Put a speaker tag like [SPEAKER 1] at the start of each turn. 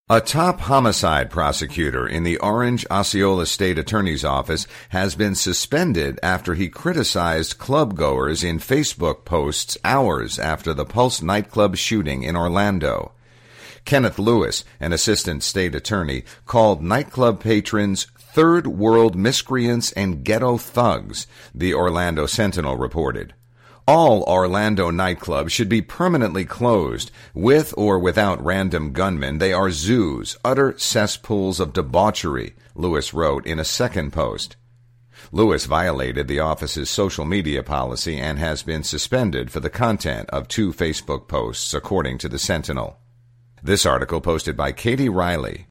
[SPEAKER 1] A top homicide prosecutor in the Orange Osceola State Attorney's Office has been suspended after he criticized club-goers in Facebook posts hours after the Pulse nightclub shooting in Orlando. Kenneth Lewis, an assistant state attorney, called nightclub patrons third world miscreants and ghetto thugs, the Orlando Sentinel reported. All Orlando nightclubs should be permanently closed. With or without random gunmen, they are zoos, utter cesspools of debauchery, Lewis wrote in a second post. Lewis violated the office's social media policy and has been suspended for the content of 2 Facebook posts, according to the Sentinel. This article posted by Katie Riley.